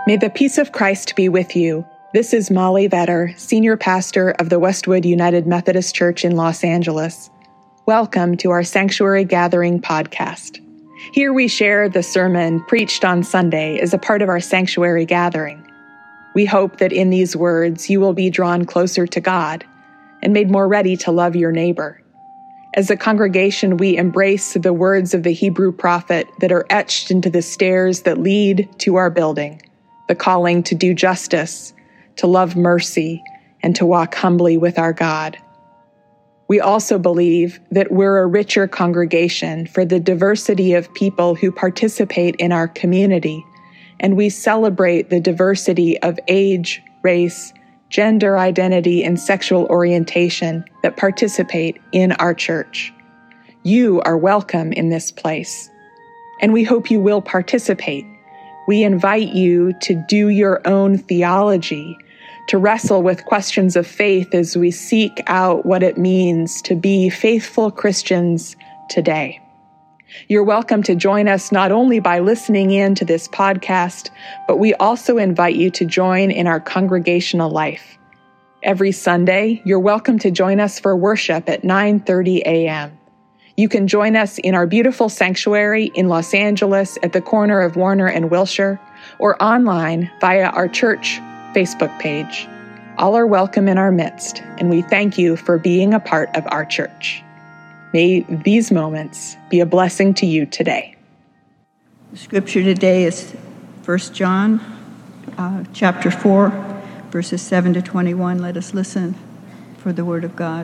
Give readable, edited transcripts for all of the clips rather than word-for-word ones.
May the peace of Christ be with you. This is Molly Vetter, Senior Pastor of the Westwood United Methodist Church in Los Angeles. Welcome to our Sanctuary Gathering podcast. Here we share the sermon preached on Sunday as a part of our Sanctuary Gathering. We hope that in these words you will be drawn closer to God and made more ready to love your neighbor. As a congregation, we embrace the words of the Hebrew prophet that are etched into the stairs that lead to our building, the calling to do justice, to love mercy, and to walk humbly with our God. We also believe that we're a richer congregation for the diversity of people who participate in our community, and we celebrate the diversity of age, race, gender identity, and sexual orientation that participate in our church. You are welcome in this place, and we hope you will participate. We invite you to do your own theology, to wrestle with questions of faith as we seek out what it means to be faithful Christians today. You're welcome to join us not only by listening in to this podcast, but we also invite you to join in our congregational life. Every Sunday, you're welcome to join us for worship at 9:30 a.m. You can join us in our beautiful sanctuary in Los Angeles at the corner of Warner and Wilshire, or online via our church Facebook page. All are welcome in our midst, and we thank you for being a part of our church. May these moments be a blessing to you today. The scripture today is 1 John chapter 4, verses 7 to 21. Let us listen for the word of God.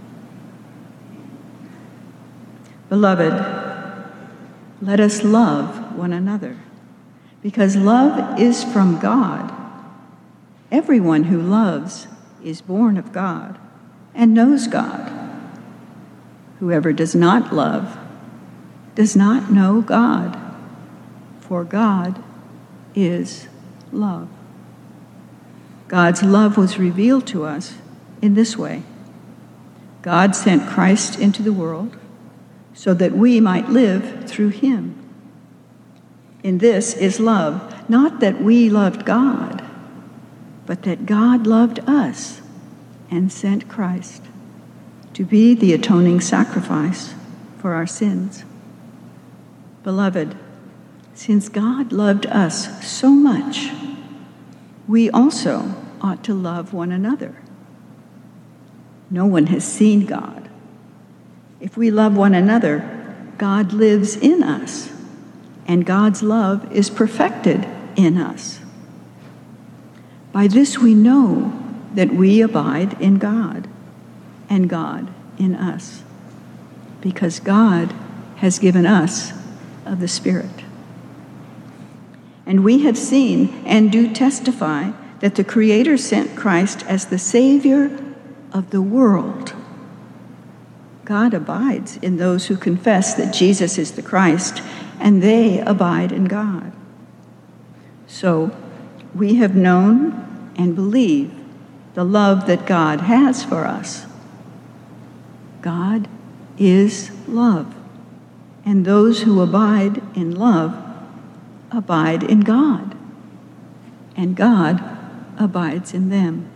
Beloved, let us love one another, because love is from God. Everyone who loves is born of God and knows God. Whoever does not love does not know God, for God is love. God's love was revealed to us in this way. God sent Christ into the world so that we might live through him. In this is love, not that we loved God, but that God loved us and sent Christ to be the atoning sacrifice for our sins. Beloved, since God loved us so much, we also ought to love one another. No one has seen God. If we love one another, God lives in us, and God's love is perfected in us. By this we know that we abide in God, and God in us, because God has given us of the Spirit. And we have seen and do testify that the Creator sent Christ as the Savior of the world. God abides in those who confess that Jesus is the Christ, and they abide in God. So we have known and believe the love that God has for us. God is love, and those who abide in love abide in God, and God abides in them.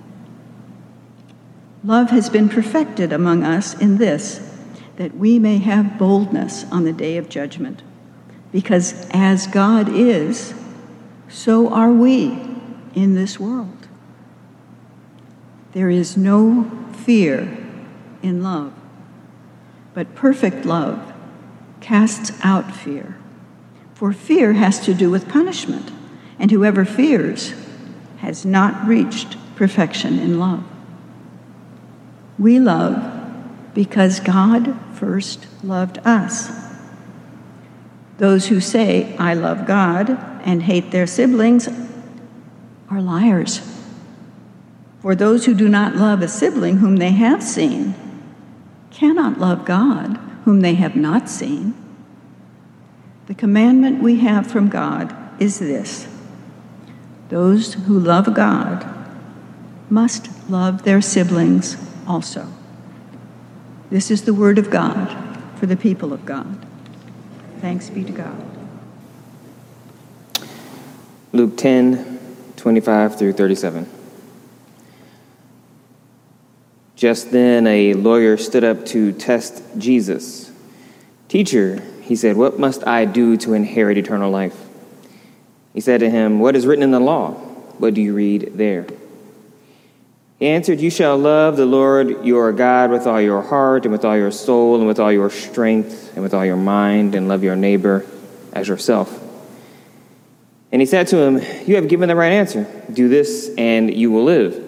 Love has been perfected among us in this, that we may have boldness on the day of judgment, because as God is, so are we in this world. There is no fear in love, but perfect love casts out fear. For fear has to do with punishment, and whoever fears has not reached perfection in love. We love because God first loved us. Those who say, "I love God," and hate their siblings are liars. For those who do not love a sibling whom they have seen cannot love God whom they have not seen. The commandment we have from God is this: those who love God must love their siblings also. This is the word of God for the people of God. Thanks be to God. Luke 10, 25 through 37. Just then a lawyer stood up to test Jesus. "Teacher," he said, "what must I do to inherit eternal life?" He said to him, "What is written in the law? What do you read there?" He answered, "You shall love the Lord your God with all your heart and with all your soul and with all your strength and with all your mind, and love your neighbor as yourself." And he said to him, "You have given the right answer. Do this and you will live."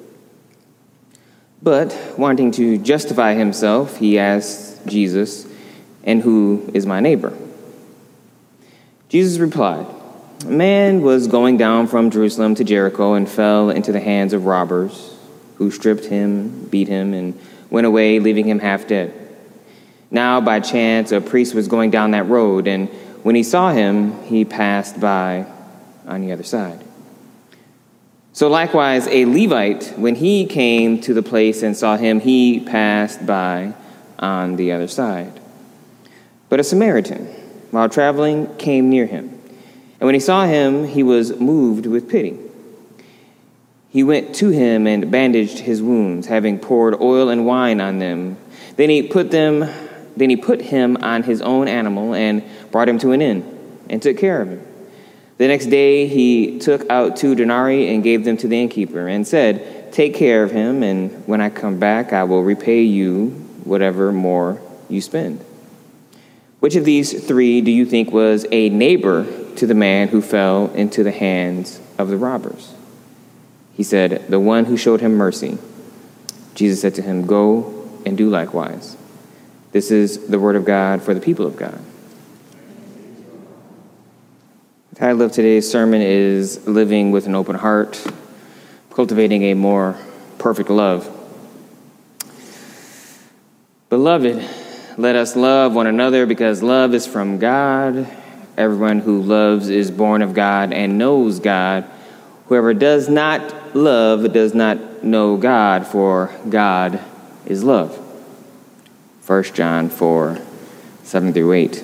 But wanting to justify himself, he asked Jesus, "And who is my neighbor?" Jesus replied, "A man was going down from Jerusalem to Jericho and fell into the hands of robbers, who stripped him, beat him, and went away, leaving him half dead. Now, by chance, a priest was going down that road, and when he saw him, he passed by on the other side. So likewise, a Levite, when he came to the place and saw him, he passed by on the other side. But a Samaritan, while traveling, came near him. And when he saw him, he was moved with pity. He went to him and bandaged his wounds, having poured oil and wine on them. Then he put him on his own animal and brought him to an inn and took care of him. The next day he took out 2 denarii and gave them to the innkeeper and said, "Take care of him, and when I come back, I will repay you whatever more you spend." Which of these 3 do you think was a neighbor to the man who fell into the hands of the robbers? He said, "The one who showed him mercy." Jesus said to him, "Go and do likewise." This is the word of God for the people of God. The title of today's sermon is Living with an Open Heart, Cultivating a More Perfect Love. Beloved, let us love one another because love is from God. Everyone who loves is born of God and knows God. Whoever does not love does not know God, for God is love. 1 John 4, 7 through 8.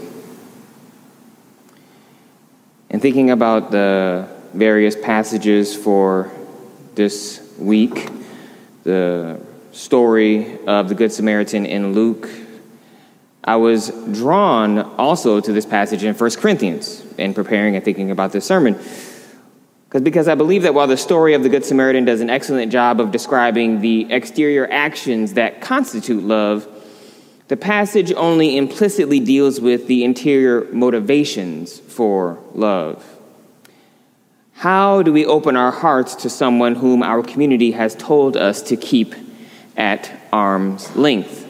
And thinking about the various passages for this week, the story of the Good Samaritan in Luke, I was drawn also to this passage in 1 Corinthians in preparing and thinking about this sermon. Because I believe that while the story of the Good Samaritan does an excellent job of describing the exterior actions that constitute love, the passage only implicitly deals with the interior motivations for love. How do we open our hearts to someone whom our community has told us to keep at arm's length?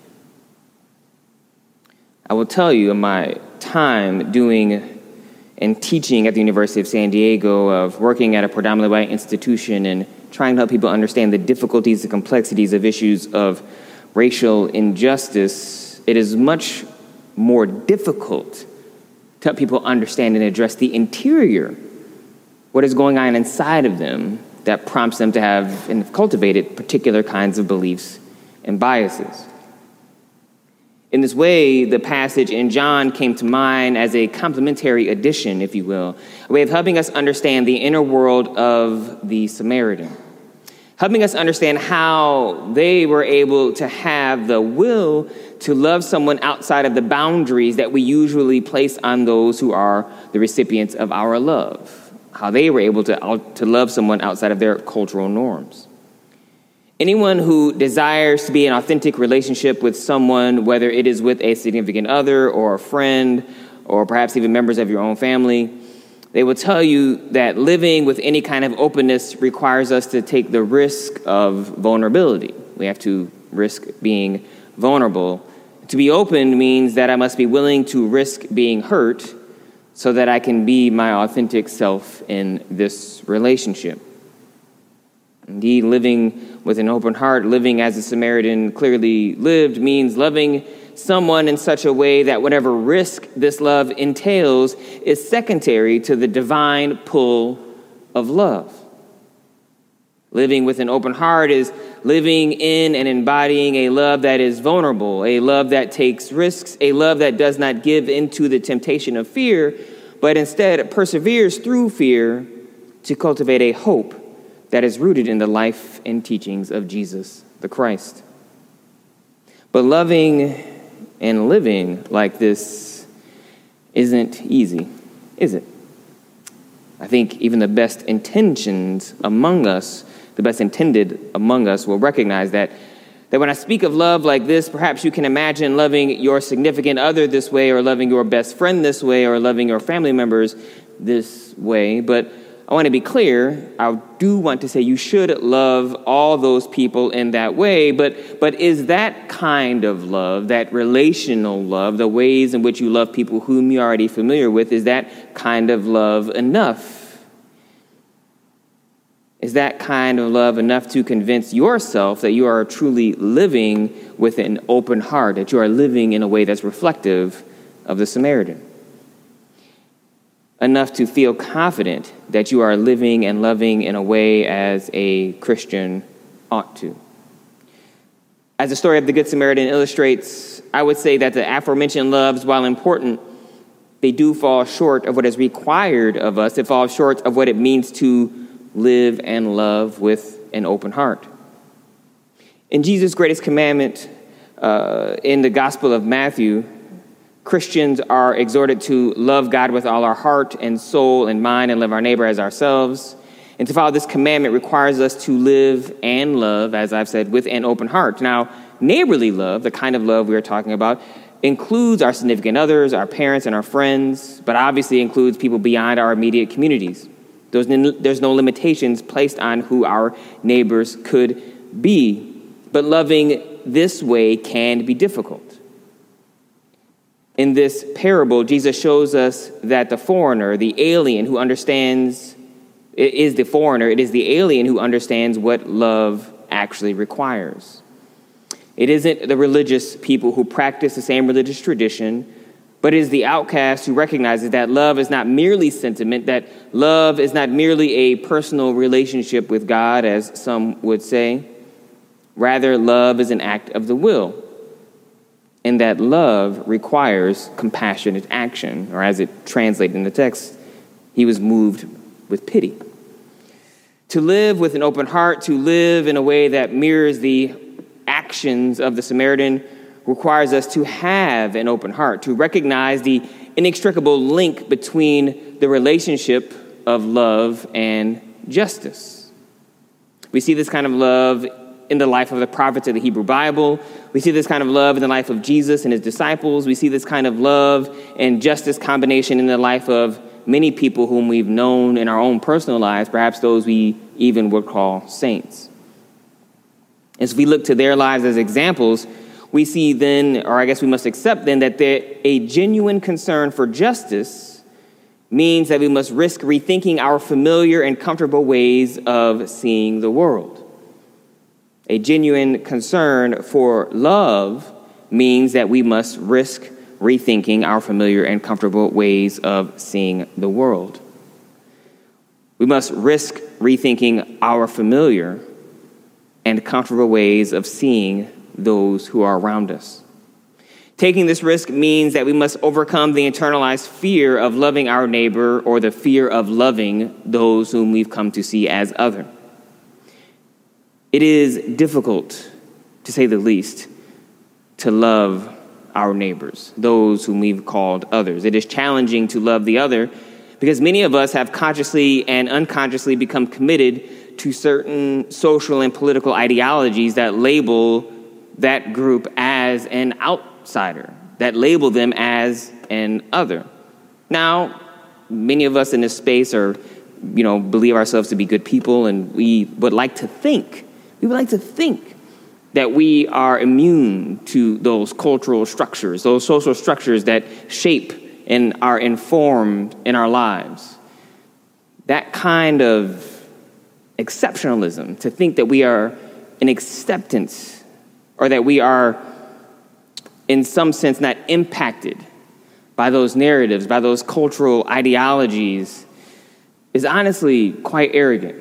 I will tell you, in my time doing and teaching at the University of San Diego, of working at a predominantly white institution and trying to help people understand the difficulties and complexities of issues of racial injustice, it is much more difficult to help people understand and address the interior, what is going on inside of them that prompts them to have and have cultivated particular kinds of beliefs and biases. In this way, the passage in John came to mind as a complementary addition, if you will, a way of helping us understand the inner world of the Samaritan, helping us understand how they were able to have the will to love someone outside of the boundaries that we usually place on those who are the recipients of our love, how they were able to love someone outside of their cultural norms. Anyone who desires to be in an authentic relationship with someone, whether it is with a significant other or a friend or perhaps even members of your own family, they will tell you that living with any kind of openness requires us to take the risk of vulnerability. We have to risk being vulnerable. To be open means that I must be willing to risk being hurt so that I can be my authentic self in this relationship. Indeed, living with an open heart, living as the Samaritan clearly lived, means loving someone in such a way that whatever risk this love entails is secondary to the divine pull of love. Living with an open heart is living in and embodying a love that is vulnerable, a love that takes risks, a love that does not give into the temptation of fear, but instead perseveres through fear to cultivate a hope that is rooted in the life and teachings of Jesus the Christ. But loving and living like this isn't easy, is it? I think even the best intentions among us, the best intended among us will recognize that when I speak of love like this, perhaps you can imagine loving your significant other this way, or loving your best friend this way, or loving your family members this way. But I want to be clear, I do want to say you should love all those people in that way, but is that kind of love, that relational love, the ways in which you love people whom you're already familiar with, is that kind of love enough? Is that kind of love enough to convince yourself that you are truly living with an open heart, that you are living in a way that's reflective of the Samaritan? Enough to feel confident that you are living and loving in a way as a Christian ought to. As the story of the Good Samaritan illustrates, I would say that the aforementioned loves, while important, they do fall short of what is required of us. It falls short of what it means to live and love with an open heart. In Jesus' greatest commandment, in the Gospel of Matthew, Christians are exhorted to love God with all our heart and soul and mind, and love our neighbor as ourselves. And to follow this commandment requires us to live and love, as I've said, with an open heart. Now, neighborly love, the kind of love we are talking about, includes our significant others, our parents, and our friends, but obviously includes people beyond our immediate communities. There's no limitations placed on who our neighbors could be. But loving this way can be difficult. In this parable, Jesus shows us that the foreigner, the alien who understands, it is the foreigner, it is the alien who understands what love actually requires. It isn't the religious people who practice the same religious tradition, but it is the outcast who recognizes that love is not merely sentiment, that love is not merely a personal relationship with God, as some would say. Rather, love is an act of the will, and that love requires compassionate action, or as it translates in the text, he was moved with pity. To live with an open heart, to live in a way that mirrors the actions of the Samaritan, requires us to have an open heart, to recognize the inextricable link between the relationship of love and justice. We see this kind of love in the life of the prophets of the Hebrew Bible. We see this kind of love in the life of Jesus and his disciples. We see this kind of love and justice combination in the life of many people whom we've known in our own personal lives, perhaps those we even would call saints. As we look to their lives as examples, we see then, or I guess we must accept then, that a genuine concern for justice means that we must risk rethinking our familiar and comfortable ways of seeing the world. A genuine concern for love means that we must risk rethinking our familiar and comfortable ways of seeing the world. We must risk rethinking our familiar and comfortable ways of seeing those who are around us. Taking this risk means that we must overcome the internalized fear of loving our neighbor, or the fear of loving those whom we've come to see as other. It is difficult, to say the least, to love our neighbors, those whom we've called others. It is challenging to love the other because many of us have consciously and unconsciously become committed to certain social and political ideologies that label that group as an outsider, that label them as an other. Now, many of us in this space believe ourselves to be good people, and we would like to think that we are immune to those cultural structures, those social structures that shape and are informed in our lives. That kind of exceptionalism, to think that we are an acceptance, or that we are, in some sense, not impacted by those narratives, by those cultural ideologies, is honestly quite arrogant.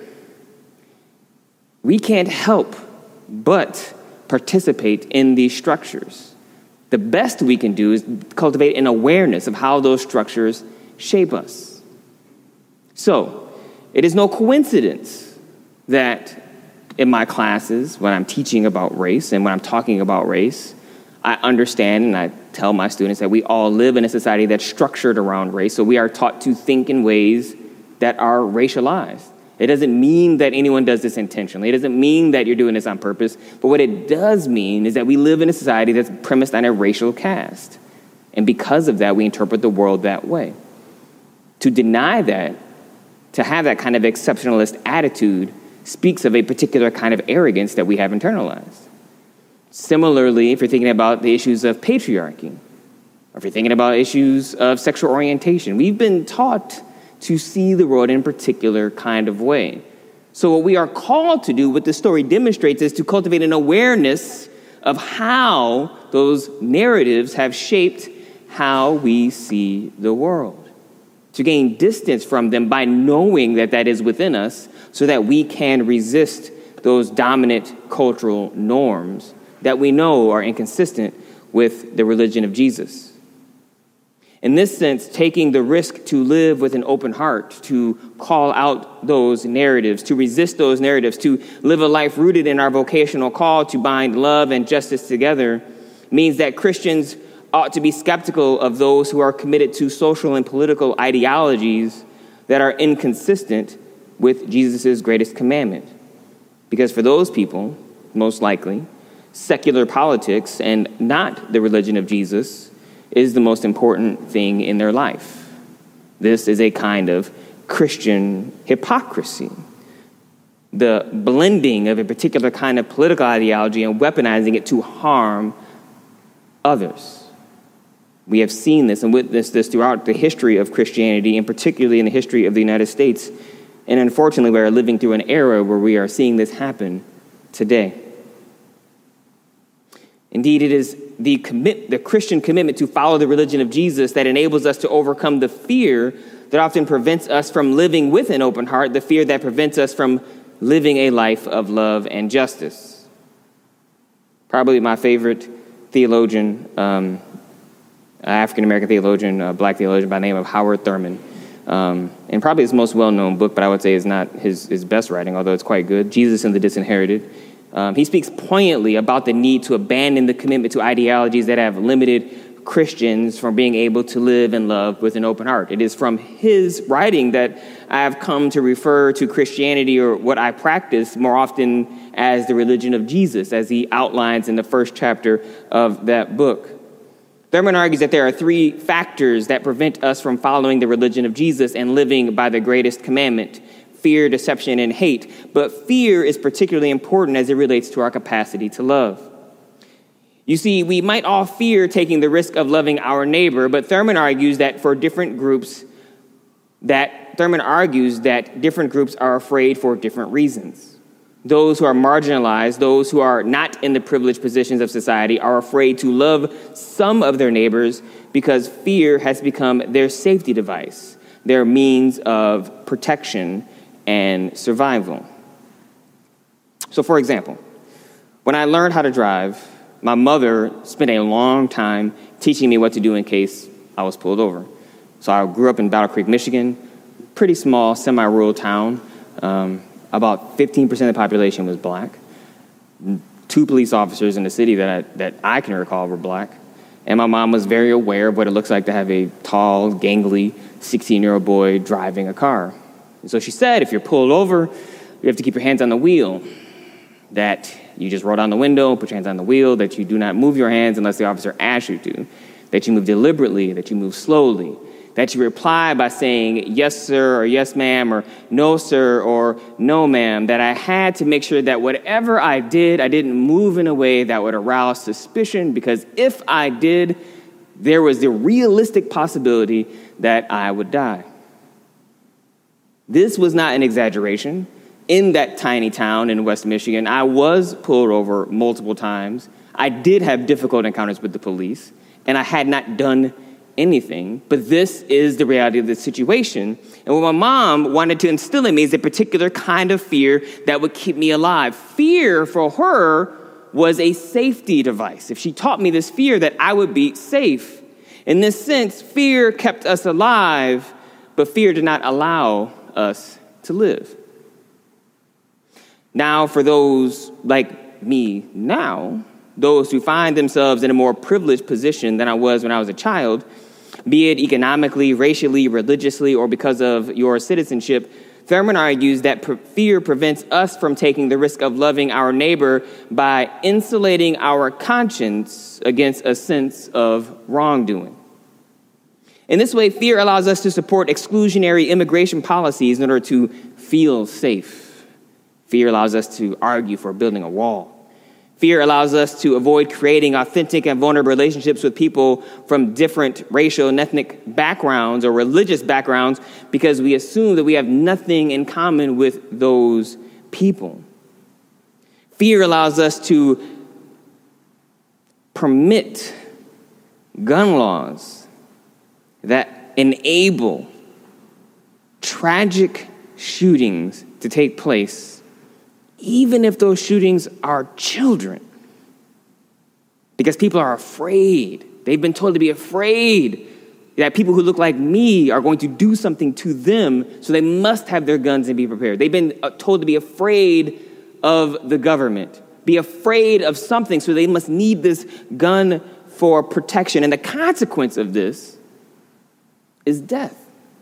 We can't help but participate in these structures. The best we can do is cultivate an awareness of how those structures shape us. So, It is no coincidence that in my classes, when I'm teaching about race and when I'm talking about race, I understand and I tell my students that we all live in a society that's structured around race, so we are taught to think in ways that are racialized. It doesn't mean that anyone does this intentionally. It doesn't mean that you're doing this on purpose. But what it does mean is that we live in a society that's premised on a racial caste. And because of that, we interpret the world that way. To deny that, to have that kind of exceptionalist attitude, speaks of a particular kind of arrogance that we have internalized. Similarly, if you're thinking about the issues of patriarchy, or if you're thinking about issues of sexual orientation, we've been taught to see the world in a particular kind of way. So what we are called to do, what this story demonstrates, is to cultivate an awareness of how those narratives have shaped how we see the world. To gain distance from them by knowing that that is within us so that we can resist those dominant cultural norms that we know are inconsistent with the religion of Jesus. In this sense, taking the risk to live with an open heart, to call out those narratives, to resist those narratives, to live a life rooted in our vocational call to bind love and justice together, means that Christians ought to be skeptical of those who are committed to social and political ideologies that are inconsistent with Jesus' greatest commandment. Because for those people, most likely, secular politics and not the religion of Jesus is the most important thing in their life. This is a kind of Christian hypocrisy. The blending of a particular kind of political ideology and weaponizing it to harm others. We have seen this and witnessed this throughout the history of Christianity, and particularly in the history of the United States. And unfortunately, we are living through an era where we are seeing this happen today. Indeed, it is the Christian commitment to follow the religion of Jesus that enables us to overcome the fear that often prevents us from living with an open heart, the fear that prevents us from living a life of love and justice. Probably my favorite theologian, African-American theologian, black theologian by the name of Howard Thurman. And probably his most well-known book, but I would say is not his best writing, although it's quite good, Jesus and the Disinherited. He speaks poignantly about the need to abandon the commitment to ideologies that have limited Christians from being able to live and love with an open heart. It is from his writing that I have come to refer to Christianity, or what I practice, more often as the religion of Jesus, as he outlines in the first chapter of that book. Thurman argues that there are three factors that prevent us from following the religion of Jesus and living by the greatest commandment: fear, deception, and hate. But fear is particularly important as it relates to our capacity to love. You see, we might all fear taking the risk of loving our neighbor, but Thurman argues that different groups are afraid for different reasons. Those who are marginalized, those who are not in the privileged positions of society, are afraid to love some of their neighbors because fear has become their safety device, their means of protection and survival. So, for example, when I learned how to drive, my mother spent a long time teaching me what to do in case I was pulled over. So I grew up in Battle Creek, Michigan, pretty small, semi-rural town. About 15% of the population was black. 2 police officers in the city that I can recall were black. And my mom was very aware of what it looks like to have a tall, gangly 16-year-old boy driving a car. And so she said, if you're pulled over, you have to keep your hands on the wheel, that you just roll down the window, put your hands on the wheel, that you do not move your hands unless the officer asks you to, that you move deliberately, that you move slowly, that you reply by saying yes, sir, or yes, ma'am, or no, sir, or no, ma'am, that I had to make sure that whatever I didn't move in a way that would arouse suspicion, because if I did, there was the realistic possibility that I would die. This was not an exaggeration. In that tiny town in West Michigan, I was pulled over multiple times. I did have difficult encounters with the police, and I had not done anything. But this is the reality of the situation. And what my mom wanted to instill in me is a particular kind of fear that would keep me alive. Fear for her was a safety device. If she taught me this fear, that I would be safe. In this sense, fear kept us alive, but fear did not allow us to live. Now, for those like me now, those who find themselves in a more privileged position than I was when I was a child, be it economically, racially, religiously, or because of your citizenship, Thurman argues that fear prevents us from taking the risk of loving our neighbor by insulating our conscience against a sense of wrongdoing. In this way, fear allows us to support exclusionary immigration policies in order to feel safe. Fear allows us to argue for building a wall. Fear allows us to avoid creating authentic and vulnerable relationships with people from different racial and ethnic backgrounds or religious backgrounds because we assume that we have nothing in common with those people. Fear allows us to permit gun laws that enable tragic shootings to take place, even if those shootings are children. Because people are afraid. They've been told to be afraid that people who look like me are going to do something to them, so they must have their guns and be prepared. They've been told to be afraid of the government, be afraid of something, so they must need this gun for protection. And the consequence of this is death.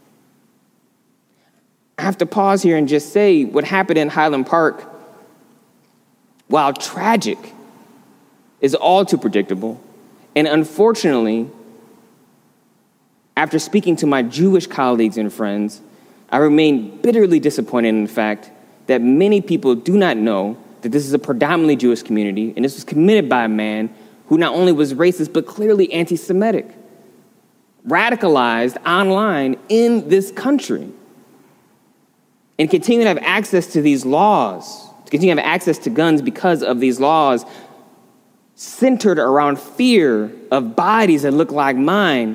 I have to pause here and just say what happened in Highland Park, while tragic, is all too predictable. And unfortunately, after speaking to my Jewish colleagues and friends, I remain bitterly disappointed in the fact that many people do not know that this is a predominantly Jewish community, and this was committed by a man who not only was racist, but clearly anti-Semitic, radicalized online in this country, and continue to have access to these laws, to continue to have access to guns because of these laws centered around fear of bodies that look like mine,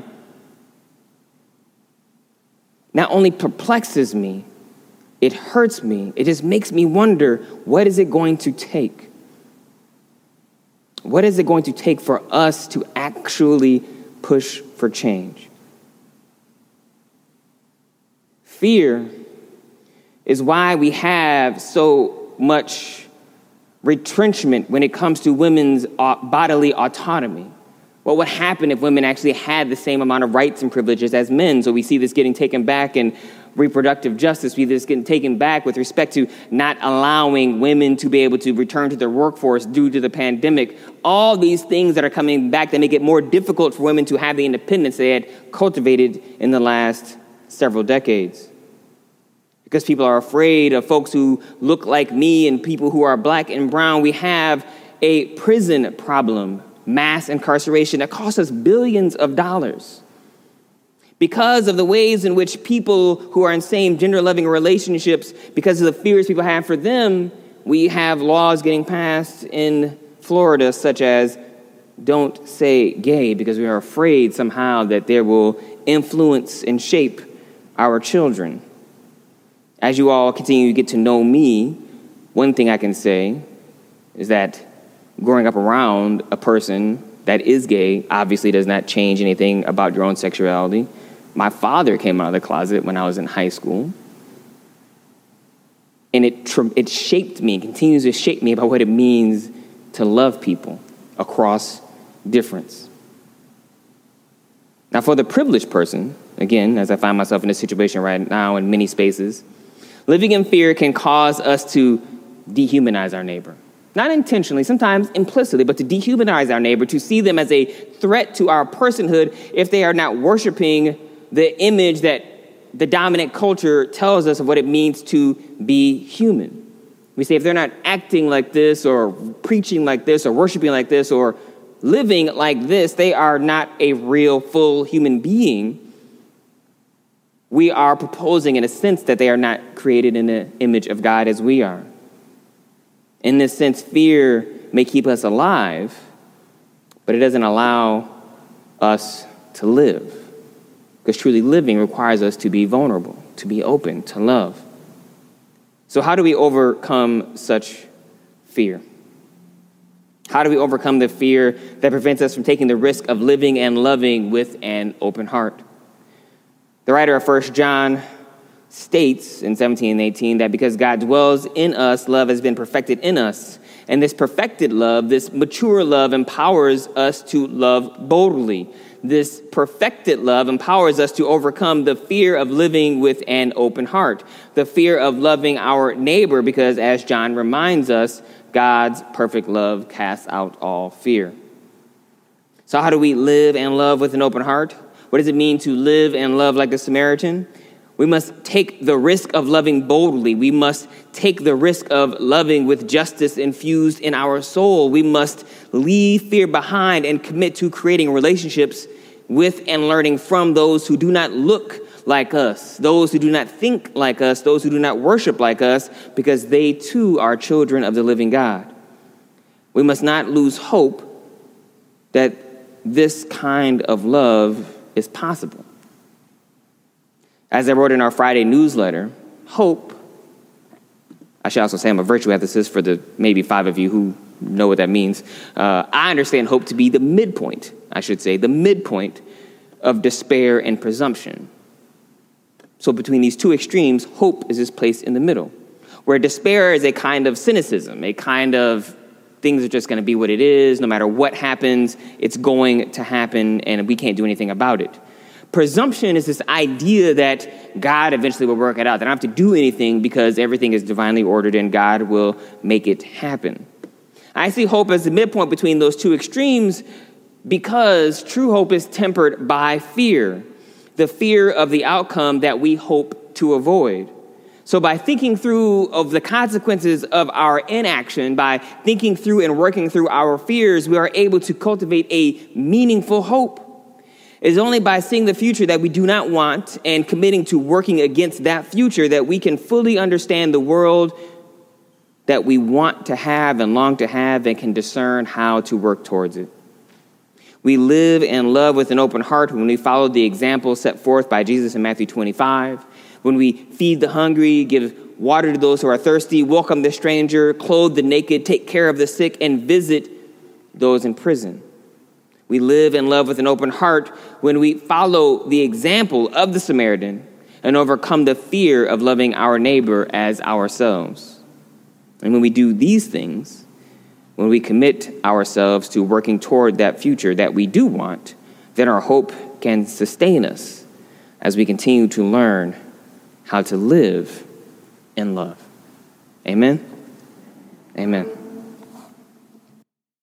not only perplexes me, it hurts me. It just makes me wonder, what is it going to take? What is it going to take for us to actually push for change? Fear is why we have so much retrenchment when it comes to women's bodily autonomy. What would happen if women actually had the same amount of rights and privileges as men? So we see this getting taken back in reproductive justice. We see this getting taken back with respect to not allowing women to be able to return to their workforce due to the pandemic. All these things that are coming back that make it more difficult for women to have the independence they had cultivated in the last several decades. Because people are afraid of folks who look like me and people who are black and brown. We have a prison problem, mass incarceration that costs us billions of dollars. Because of the ways in which people who are in same gender-loving relationships, because of the fears people have for them, we have laws getting passed in Florida such as don't say gay, because we are afraid somehow that they will influence and shape our children. As you all continue to get to know me, one thing I can say is that growing up around a person that is gay obviously does not change anything about your own sexuality. My father came out of the closet when I was in high school, and it shaped me, continues to shape me about what it means to love people across difference. Now, for the privileged person, again, as I find myself in this situation right now in many spaces, living in fear can cause us to dehumanize our neighbor. Not intentionally, sometimes implicitly, but to dehumanize our neighbor, to see them as a threat to our personhood if they are not worshiping the image that the dominant culture tells us of what it means to be human. We say if they're not acting like this or preaching like this or worshiping like this or living like this, they are not a real, full human being. We are proposing in a sense that they are not created in the image of God as we are. In this sense, fear may keep us alive, but it doesn't allow us to live. Because truly living requires us to be vulnerable, to be open, to love. So how do we overcome such fear? How do we overcome the fear that prevents us from taking the risk of living and loving with an open heart? The writer of 1 John states in 17 and 18 that because God dwells in us, love has been perfected in us. And this perfected love, this mature love, empowers us to love boldly. This perfected love empowers us to overcome the fear of living with an open heart, the fear of loving our neighbor, because as John reminds us, God's perfect love casts out all fear. So how do we live and love with an open heart? What does it mean to live and love like the Samaritan? We must take the risk of loving boldly. We must take the risk of loving with justice infused in our soul. We must leave fear behind and commit to creating relationships with and learning from those who do not look like us, those who do not think like us, those who do not worship like us, because they too are children of the living God. We must not lose hope that this kind of love is possible. As I wrote in our Friday newsletter, hope, I should also say I'm a virtue ethicist for the maybe 5 of you who know what that means. I understand hope to be the midpoint of despair and presumption. So between these two extremes, hope is this place in the middle, where despair is a kind of cynicism, a kind of things are just going to be what it is. No matter what happens, it's going to happen, and we can't do anything about it. Presumption is this idea that God eventually will work it out. That I don't have to do anything because everything is divinely ordered and God will make it happen. I see hope as the midpoint between those two extremes because true hope is tempered by fear, the fear of the outcome that we hope to avoid. So by thinking through of the consequences of our inaction, by thinking through and working through our fears, we are able to cultivate a meaningful hope. It is only by seeing the future that we do not want and committing to working against that future that we can fully understand the world that we want to have and long to have and can discern how to work towards it. We live and love with an open heart when we follow the example set forth by Jesus in Matthew 25, when we feed the hungry, give water to those who are thirsty, welcome the stranger, clothe the naked, take care of the sick, and visit those in prison. We live and love with an open heart when we follow the example of the Samaritan and overcome the fear of loving our neighbor as ourselves. And when we do these things, when we commit ourselves to working toward that future that we do want, then our hope can sustain us as we continue to learn how to live in love. Amen? Amen.